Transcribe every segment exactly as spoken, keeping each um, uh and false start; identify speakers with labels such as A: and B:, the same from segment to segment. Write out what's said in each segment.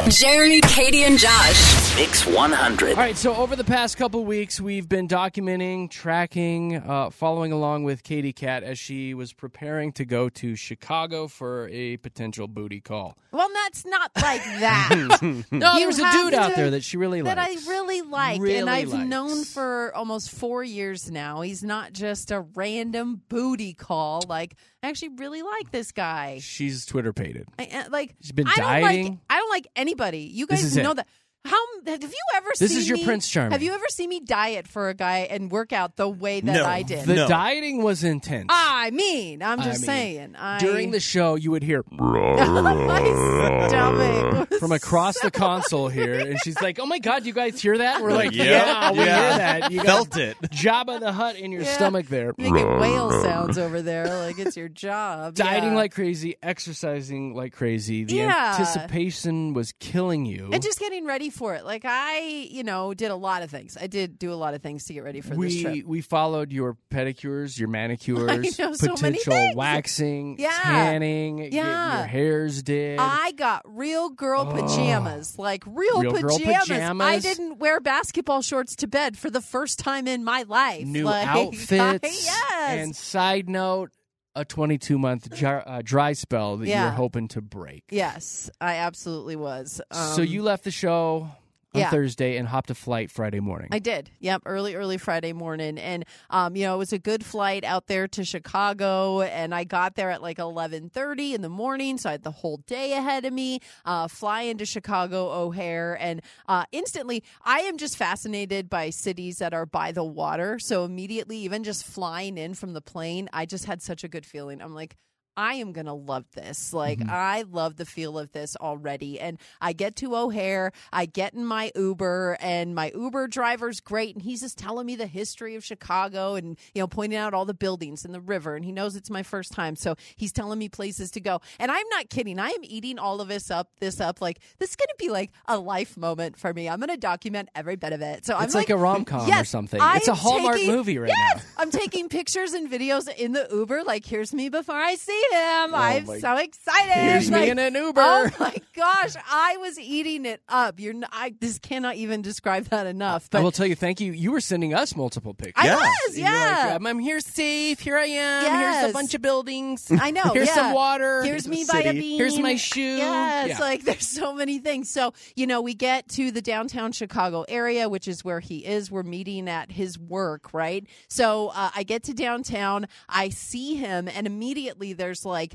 A: Jeremy, Katie, and Josh.
B: Mix one hundred.
C: All right, so over the past couple weeks, we've been documenting, tracking, uh, following along with Katie Cat as she was preparing to go to Chicago for a potential booty call.
D: Well, that's not like that.
C: No,
D: You
C: there's a
D: have
C: dude out
D: to-
C: there that she really
D: that
C: likes.
D: I really like,
C: Really
D: and I've
C: likes.
D: known for almost four years now. He's not just a random booty call. Like, I actually really like this guy.
C: She's Twitter pated.
D: I, uh, like,
C: She's been
D: I don't
C: dieting.
D: like. I don't like anybody. You
C: This
D: guys
C: is it.
D: know that. How have you ever
C: This
D: seen
C: is your
D: me,
C: Prince Charming.
D: Have you ever seen me diet for a guy and work out the way that
E: No.
D: I did?
C: The
E: No.
C: dieting was intense.
D: I mean, I'm
C: I
D: just
C: mean,
D: saying. I,
C: During the show, you would hear
D: my stomach was
C: from across the console here, and she's like, "Oh my God, you guys hear that?" We're like,
E: Yeah,
C: "Yeah, we
E: yeah.
C: hear that." You got
E: Felt it.
C: Jabba the Hutt in your
D: Yeah.
C: stomach there.
D: making whale sounds over there, like it's your job.
C: Dieting
D: yeah.
C: like crazy, exercising like crazy. The
D: Yeah.
C: anticipation was killing you.
D: And just getting ready for it. Like I, you know, did a lot of things. I did do a lot of things to get ready for this trip.
C: we we followed your pedicures, your manicures,
D: know, so many
C: potential
D: things.
C: waxing,
D: Yeah.
C: tanning. y-
D: Yeah.
C: your hairs did.
D: I got real girl pajamas, like real,
C: Real girl
D: pajamas.
C: pajamas.
D: I didn't wear basketball shorts to bed for the first time in my life.
C: New
D: like,
C: outfits.
D: yes.
C: And side note, a twenty-two month jar, uh, dry spell that
D: Yeah.
C: you're hoping to break.
D: yes, I absolutely was. Um,
C: so you left the show on
D: yeah.
C: Thursday and hopped a flight Friday morning.
D: I did. Yep. Early, early Friday morning. And, um, you know, it was a good flight out there to Chicago. And I got there at like eleven thirty in the morning. So I had the whole day ahead of me, uh, fly into Chicago O'Hare. And uh, instantly, I am just fascinated by cities that are by the water. So immediately, even just flying in from the plane, I just had such a good feeling. I'm like, I am going to love this. Like,
C: Mm-hmm.
D: I love the feel of this already. And I get to O'Hare, I get in my Uber, and my Uber driver's great. And he's just telling me the history of Chicago and, you know, pointing out all the buildings and the river. And he knows it's my first time. So he's telling me places to go. And I'm not kidding. I am eating all of this up, this up. Like, this is going to be like a life moment for me. I'm going to document every bit of it. So I'm
C: it's like, a rom-com
D: yes,
C: or something.
D: I
C: It's a
D: am
C: Hallmark
D: taking-
C: movie right
D: yes,
C: now.
D: I'm taking pictures and videos in the Uber. Like, here's me before I see him. I'm
C: my-
D: so excited.
C: Here's me
D: Like,
C: in an Uber.
D: Oh my gosh, I was eating it up. You're, n- I just cannot even describe that enough. But
C: I will tell you, thank you. You were sending us multiple pictures.
D: I
E: Yeah.
D: was,
C: You were like,
D: yeah.
C: um, I'm here safe. Here I am.
D: Yes.
C: Here's a bunch of buildings.
D: I know.
C: Here's
D: yeah.
C: some water.
D: Here's
E: the
D: me by a
E: city.
D: bean.
C: Here's my shoe.
D: Yeah, it's
C: Yeah.
D: like there's so many things. So, you know, we get to the downtown Chicago area, which is where he is. We're meeting at his work, right? So uh, I get to downtown. I see him, and immediately there's like,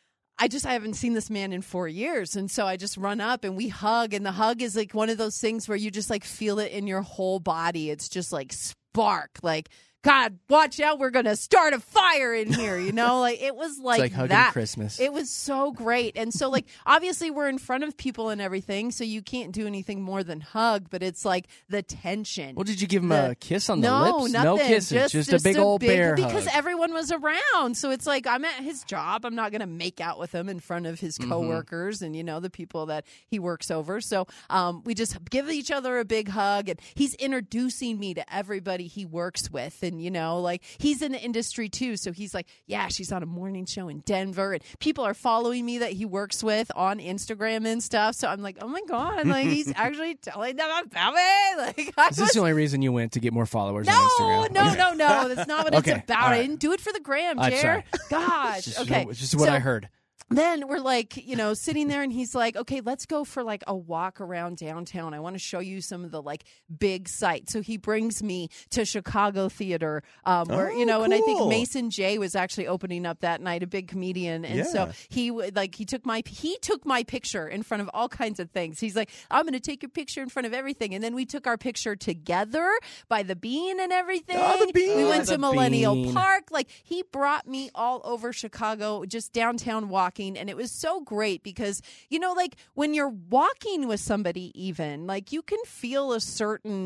D: I just I haven't seen this man in four years. And so I just run up and we hug. And the hug is like one of those things where you just like feel it in your whole body. It's just like spark, like, God, watch out. We're going to start a fire in here. You know, like it was like,
C: It's like hugging
D: that.
C: Christmas.
D: It was so great. And so, like, obviously we're in front of people and everything. So you can't do anything more than hug. But it's like the tension.
C: Well, did you give him
D: The-
C: a kiss on the
D: no,
C: lips?
D: nothing.
C: No kisses. Just, a big old bear
D: because
C: hug.
D: everyone was around. So it's like I'm at his job. I'm not going to make out with him in front of his coworkers and you know the people that he works over. So um, we just give each other a big hug, and he's introducing me to everybody he works with, and you know, like he's in the industry too. So he's like, yeah, she's on a morning show in Denver, and people are following me that he works with on Instagram and stuff. So I'm like, oh my god, like he's actually telling them about me. Like, I
C: Is this
D: was
C: the only reason you went to get more followers on
D: no,
C: Instagram?
D: no, no, no. That's not what
C: Okay,
D: it's about.
C: all right.
D: I didn't do it for the gram,
C: I'm
D: Jer.
C: sorry.
D: Gosh.
C: It's just,
D: okay.
C: it's just what
D: So
C: I heard.
D: Then we're like, you know, sitting there and he's like, okay, let's go for like a walk around downtown. I want to show you some of the like big sites. So he brings me to Chicago Theater, um, where,
E: Oh,
D: you know, and I think
E: cool.
D: Mason J was actually opening up that night, a big comedian. And so
E: Yeah.
D: he would like, he took my, he took my picture in front of all kinds of things. He's like, I'm going to take your picture in front of everything. And then we took our picture together by the Bean and everything.
E: Oh, the Bean.
D: We
C: Oh,
D: went
C: the
D: to Millennial
C: Bean.
D: Park. Like he brought me all over Chicago, just downtown walking. And it was so great because, you know, like when you're walking with somebody, even like you can feel a certain,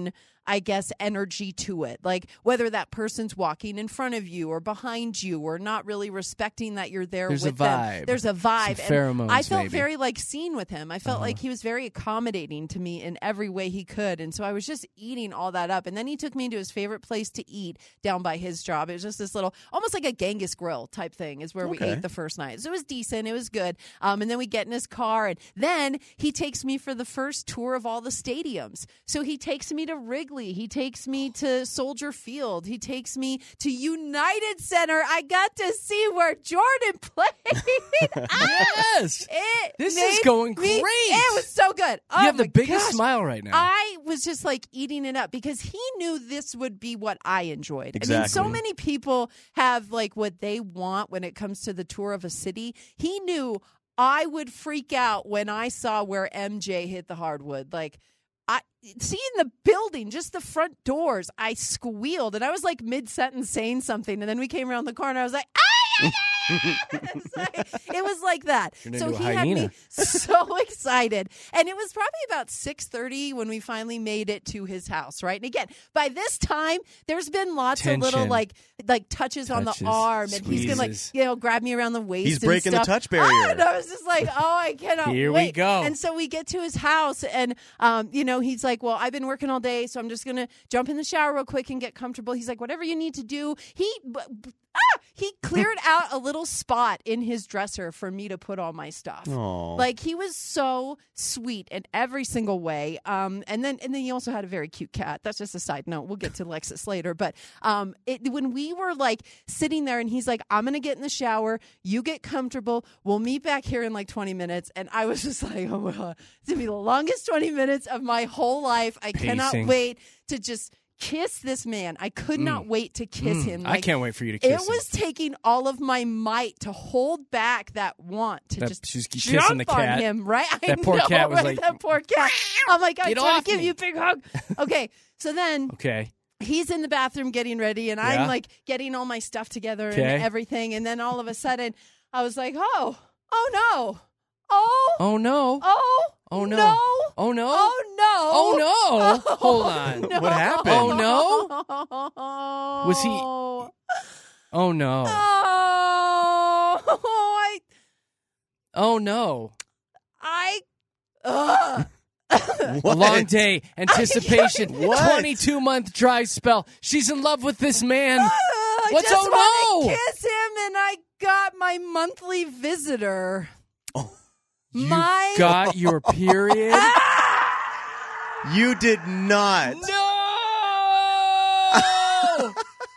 D: I guess, energy to it. Like whether that person's walking in front of you or behind you or not really respecting that you're there
C: There's
D: with
C: a vibe.
D: them. There's a vibe.
C: Some pheromones,
D: and I felt
C: maybe.
D: very like seen with him. I felt
C: Uh-huh.
D: like he was very accommodating to me in every way he could. And so I was just eating all that up. And then he took me to his favorite place to eat down by his job. It was just this little, almost like a Genghis Grill type thing is where we
B: Okay.
D: ate the first night. So it was decent. It was good. Um, and then we get in his car, and then he takes me for the first tour of all the stadiums. So he takes me to Wrigley. He takes me to Soldier Field. He takes me to United Center. I got to see where Jordan played.
C: Yes.
D: It
C: This
D: made
C: is going
D: me-
C: great.
D: It was so good. Oh
C: You have the
D: my
C: biggest
D: gosh.
C: smile right now.
D: I was just like eating it up because he knew this would be what I enjoyed. I mean, so
B: Exactly.
D: many people have like what they want when it comes to the tour of a city. He knew I would freak out when I saw where M J hit the hardwood. Like, I seeing the building, just the front doors, I squealed and I was like mid sentence saying something, and then we came around the corner. I was like, ah! It's like- it was like that.
C: Turned
D: So
C: into
D: he
C: a
D: had me
C: hyena.
D: so excited, and it was probably about six thirty when we finally made it to his house. Right, and again, by this time, there's been lots
C: Tension.
D: of little like like touches, on the
C: Touches,
D: arm, and he's gonna like
C: squeezes.
D: you know grab me around the waist.
B: He's
D: and
B: breaking the
D: stuff.
B: touch barrier.
D: Oh, and I was just like, oh, I cannot.
C: Here we
D: wait.
C: go.
D: And so we get to his house, and um, you know, he's like, well, I've been working all day, so I'm just gonna jump in the shower real quick and get comfortable. He's like, whatever you need to do. He. B- b- Ah, he cleared out a little spot in his dresser for me to put all my stuff.
B: Aw.
D: Like he was so sweet in every single way. Um, and then and then he also had a very cute cat. That's just a side note. We'll get to Lexus later. But um, it, when we were like sitting there, and he's like, "I'm gonna get in the shower. You get comfortable. We'll meet back here in like twenty minutes." And I was just like, "Oh my God, it's gonna be the longest twenty minutes of my whole life. I cannot
C: Pacing.
D: wait to just." Kiss this man. I could not wait to kiss
C: Mm,
D: him.
C: I
D: Like,
C: can't wait for you to
D: it
C: kiss him.
D: was taking all of my might to hold back that want to
C: That-
D: just
C: she's kissing
D: jump
C: the cat.
D: on him, right? I
C: That poor
D: know,
C: cat was
D: right?
C: like,
D: that poor cat. I'm like, I'm
C: "Get
D: trying
C: off
D: to give
C: me."
D: you a big hug. Okay, so then
C: Okay.
D: he's in the bathroom getting ready, and
C: Yeah.
D: I'm like getting all my stuff together
C: Okay.
D: and everything, and then all of a sudden, I was like, oh, oh no, oh,
C: Oh no.
D: oh,
C: Oh no.
D: no.
C: Oh no.
D: Oh no!
C: Oh no.
D: Oh,
C: Hold on.
D: no.
B: What happened?
C: Oh, no?
D: Was
C: he-
D: Oh,
C: Oh no.
D: I,
C: Oh no.
D: I, ugh.
C: A
B: What?
C: long day, anticipation,
B: What?
C: twenty-two month dry spell. She's in love with this man.
D: I
C: What's
D: just
C: oh
D: want
C: no?
D: to kiss him, and I got my monthly visitor.
B: Oh,
D: my
C: Got your period?
B: You did not.
C: No! no!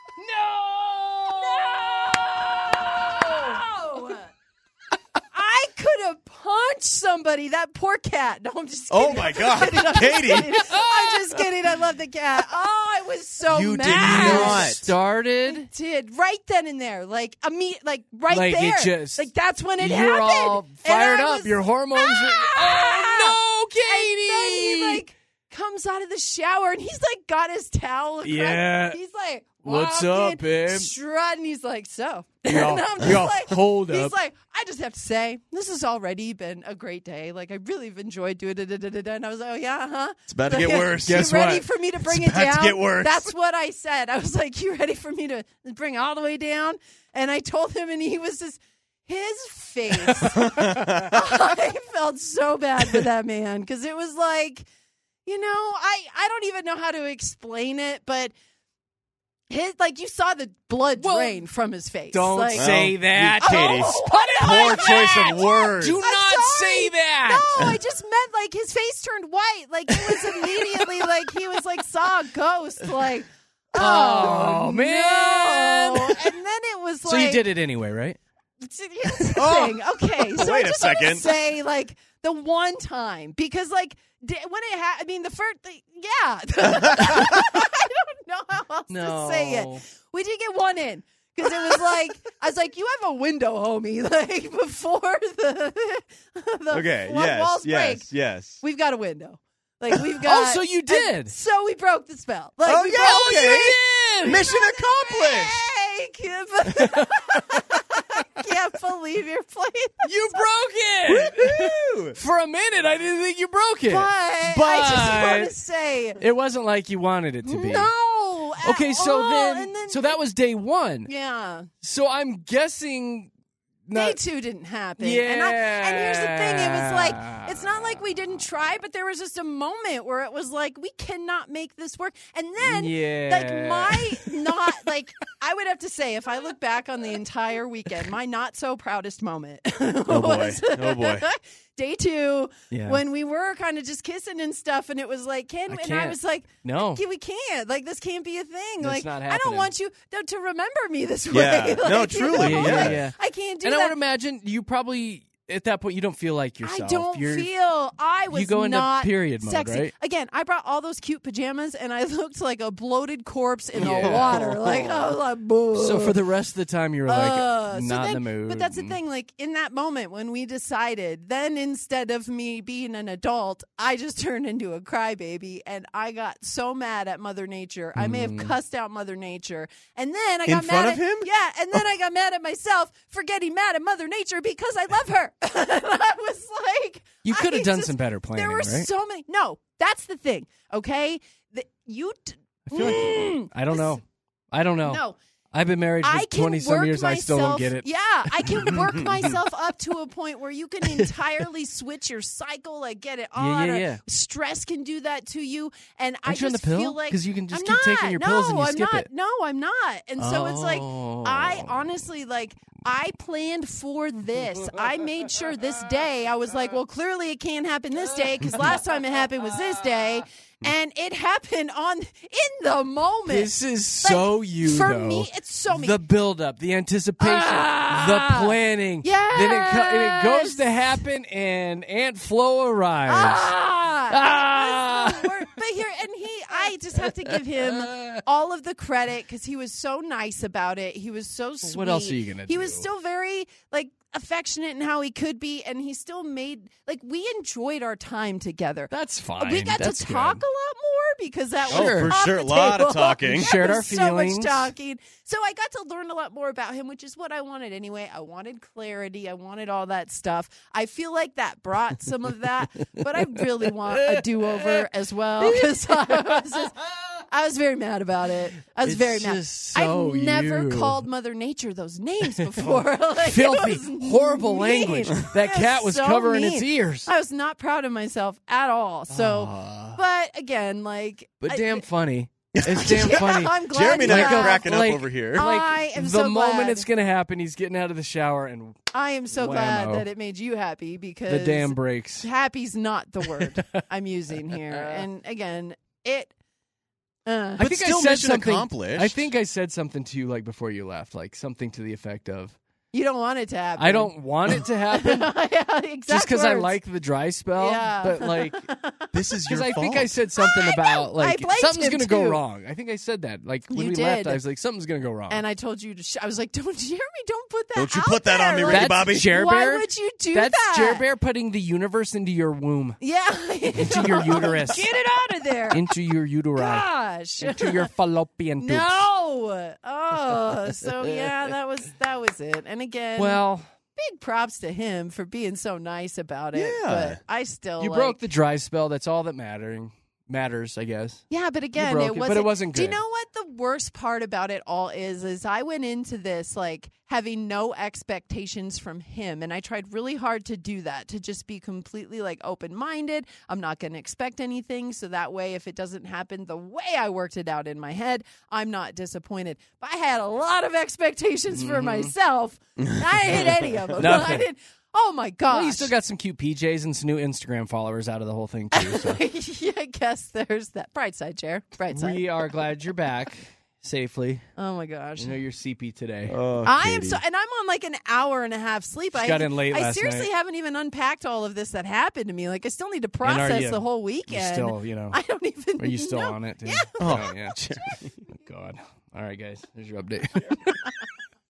D: No! I could have punched somebody. That poor cat. No, I'm just kidding.
B: Oh my God,
D: I'm just
B: Katie.
D: kidding. I'm just kidding. I love the cat. Oh, I was so
B: You did
D: mad.
B: not.
C: Started.
D: Did right then and there, like imme- like right
C: Like, it
D: there,
C: just-
D: like that's when it
C: You're
D: happened.
C: all
D: And
C: fired
D: I
C: up.
D: was-
C: Your hormones are. Oh no, Katie!
D: And then he like comes out of the shower, and he's like got his towel. across-
C: Yeah.
D: he's like,
C: What's
D: walking,
C: up, babe?
D: Strutting. He's like, so.
C: Yo,
D: and I'm just
C: yo,
D: like,
C: hold
D: he's
C: up.
D: like, I just have to say, this has already been a great day. Like, I really have enjoyed doing it. And I was like, oh yeah, huh?
B: It's about to
D: Like,
B: get worse.
D: You
C: Guess
D: ready
C: what?
D: for me to bring
B: It's
D: it
B: about to
D: down?
B: get worse.
D: That's what I said. I was like, you ready for me to bring it all the way down? And I told him, and he was just. His face. I felt so bad for that man because it was like, you know, I, I don't even know how to explain it, but his like you saw the blood
C: Well,
D: drain from his face.
C: Don't
D: like,
C: say
B: Well,
C: that.
B: you- Katie,
D: Oh,
C: Put it
B: Poor
C: like
B: choice
C: that.
B: of words.
C: Do
D: I'm
C: not
D: sorry.
C: say that.
D: No, I just meant like his face turned white. Like it was immediately like he was like saw a ghost. Like, oh,
C: Oh, man.
D: no. And then it was like
C: So you did it anyway, right?
D: Here's the
B: Oh.
D: thing. Okay, so
B: Wait
D: I
B: a
D: just want to
B: second.
D: say like the one time because like di- when it ha- I mean the first the, yeah I don't know how else
C: No.
D: to say it. We did get one in because it was like I was like you have a window, homie. Like before the the
B: Okay.
D: wa-
B: Yes.
D: walls
B: yes.
D: break,
B: Yes.
D: we've got a window. Like we've got.
C: Oh, so you
D: and
C: did.
D: so we broke the spell. Like,
B: Oh,
D: we
B: yeah,
D: broke
B: okay.
C: You did.
B: Mission accomplished.
D: Hey, kid. can't believe you're playing.
C: You broke it!
B: Woo!
C: For a minute, I didn't think you broke it.
D: But, I just want to say,
C: It wasn't like you wanted it to be.
D: no. at
C: Okay, so
D: all.
C: then,
D: And then,
C: so that was day one.
D: yeah.
C: So I'm guessing.
D: Day
C: Not,
D: two didn't happen.
C: yeah.
D: And, I, and here's the thing. It was like, it's not like we didn't try, but there was just a moment where it was like, we cannot make this work. And then,
C: Yeah.
D: like, my not, like, I would have to say, if I look back on the entire weekend, my not so proudest moment
B: Oh boy.
D: was
B: Oh boy.
D: day two,
C: Yeah.
D: when we were kind of just kissing and stuff. And it was like, can
C: I
D: and I
C: can't.
D: was like,
C: No.
D: "Okay, we can't. Like, this can't be a thing.
C: That's
D: like,
C: not
D: I don't
C: happening.
D: want you to, to remember me this
B: Yeah.
D: way.
B: No,
D: Like, you
B: truly.
D: know,
C: Yeah,
D: like,
C: yeah.
D: I can't do
C: And
D: that.
C: I would imagine you probably, at that point, you don't feel like yourself.
D: I don't
C: You're,
D: feel I was
C: you go into
D: not
C: period mode,
D: sexy.
C: right?
D: Again, I brought all those cute pajamas and I looked like a bloated corpse in
C: Yeah.
D: the water. Like I was like, boo.
C: So for the rest of the time, you were like,
D: Uh, so
C: not
D: then-
C: in the mood.
D: But that's the thing. Like in that moment when we decided, then instead of me being an adult, I just turned into a crybaby, and I got so mad at Mother Nature. I may have cussed out Mother Nature, and then I
B: In
D: got
B: front
D: mad
B: of
D: at
B: him?
D: Yeah, and then I got mad at myself for getting mad at Mother Nature because I love her. I was like,
C: You could
D: I
C: have done
D: just-
C: some better planning,
D: There were
C: right?
D: so many. No, that's the thing. Okay, the, you. D-
C: I feel like
D: Mm,
C: I don't
D: this-
C: know. I don't know.
D: No,
C: I've been married for
D: I can
C: twenty some
D: work
C: years.
D: myself,
C: I still don't get it.
D: Yeah, I can work myself up to a point where you can entirely switch your cycle, like get it
C: Yeah,
D: on.
C: yeah,
D: or
C: yeah.
D: Stress can do that to you, and I
C: Aren't you on
D: just
C: the pill?
D: feel like
C: 'Cause you can just
D: I'm
C: keep
D: not.
C: taking your
D: no,
C: pills and you
D: I'm
C: skip
D: not.
C: it.
D: No, I'm not. And so it's like I
C: Oh.
D: honestly like. I planned for this. I made sure this day, I was like, well, clearly it can't happen this day because last time it happened was this day. And it happened on in the moment.
C: This is
D: Like,
C: so you,
D: for
C: though.
D: me, it's so me.
C: The build-up, the anticipation,
D: Ah.
C: the planning.
D: Yes.
C: Then it, co- and it goes to happen, and Aunt Flo arrives.
D: Ah!
C: Ah!
D: It was the worst. But here, and he, I just have to give him all of the credit because he was so nice about it. He was so sweet.
C: What else are you gonna
D: He was
C: do?
D: still very like affectionate in how he could be, and he still made like we enjoyed our time together.
C: That's fine.
D: We got
C: That's
D: to talk
C: good.
D: a lot more because that
B: Oh,
D: was
B: for
D: off
B: sure.
D: the
B: A lot of
D: table.
B: talking.
D: There
C: Shared
D: was
C: our
D: so
C: feelings.
D: much talking. So I got to learn a lot more about him, which is what I wanted anyway. I wanted clarity. I wanted all that stuff. I feel like that brought some of that, but I really want a do-over as well because I was just. I was very mad about it. I was
C: It's
D: very mad.
C: just so
D: I've never
C: you.
D: called Mother Nature those names before. Like, it
C: Filthy,
D: was
C: horrible
D: mean.
C: language. That
D: It
C: cat was
D: so
C: covering
D: mean.
C: its ears.
D: I was not proud of myself at all. So,
C: Ah.
D: but again, like,
C: But
D: I-
C: damn funny. It's damn funny.
D: I'm glad
B: Jeremy and I
D: you
B: are
D: laughed.
B: cracking
C: Like-
B: up over here.
C: Like
D: I am
C: the
D: so
C: moment
D: glad.
C: it's gonna happen, he's getting out of the shower and
D: I am so glad
C: Whammo.
D: that it made you happy because
C: the dam breaks.
D: happy's not the word I'm using here. And again, it. Uh,
C: I
B: But
C: think
B: still
C: I said
B: mission
C: something.
B: accomplished.
C: I think I said something to you like before you left, like something to the effect of,
D: you don't want it to happen.
C: "I don't want it to happen
D: yeah, exact
C: just because I
D: words.
C: like the dry spell."
D: Yeah.
C: But like,
B: This is your
C: because I
B: fault.
C: think I said something
D: I
C: about
D: know.
C: like
D: I blamed
C: something's
D: him,
C: gonna go
D: too.
C: wrong. I think I said that. Like when
D: You
C: we
D: did.
C: left, I was like, "Something's gonna go wrong."
D: And I told you to. Sh- I was like, "Don't, Jeremy, don't put that.
B: Don't you
D: out
B: put that on
D: there.
B: me,
D: Like,
B: Ricky
C: That's
B: Bobby.
C: Jer
D: Why
C: Bear.
D: would you do
C: That's
D: that?
C: Jer Bear putting the universe into your womb,
D: Yeah,
C: into your uterus,
D: Get it out of there.
C: into your uteri,
D: Gosh.
C: into your fallopian tubes.
D: No. Oh, so yeah, that was that was it. And again,
C: Well,
D: big props to him for being so nice about it.
B: Yeah.
D: But I still
C: you
D: like,
C: broke the dry spell. That's all that mattering matters, I guess.
D: Yeah, but again,
C: broke
D: it
C: it, but
D: wasn't.
C: it wasn't
D: Do you
C: good.
D: know what the worst part about it all is? Is I went into this like having no expectations from him, and I tried really hard to do that, to just be completely like open minded. I'm not going to expect anything, so that way, if it doesn't happen the way I worked it out in my head, I'm not disappointed. But I had a lot of expectations for myself. I didn't hit any of them. I
C: Nothing.
D: didn't. Oh my gosh!
C: Well, you still got some cute P Js and some new Instagram followers out of the whole thing too. So.
D: yeah, I guess there's that bright side, Chair. Bright side.
C: We are glad you're back safely.
D: Oh my gosh.
C: I know you're C P today.
B: Oh,
D: I am
B: Katie.
D: so, and I'm on like an hour and a half sleep.
C: Just
D: I
C: got in late
D: I
C: last
D: seriously
C: night.
D: haven't even unpacked all of this that happened to me. Like I still need to
C: And are
D: process
C: you-
D: the whole
C: You
D: weekend.
C: still, you know,
D: I don't even.
C: are you still
D: know.
C: on it? Dude?
D: Yeah.
C: Oh, yeah. Oh, God. All right, guys. There's your update.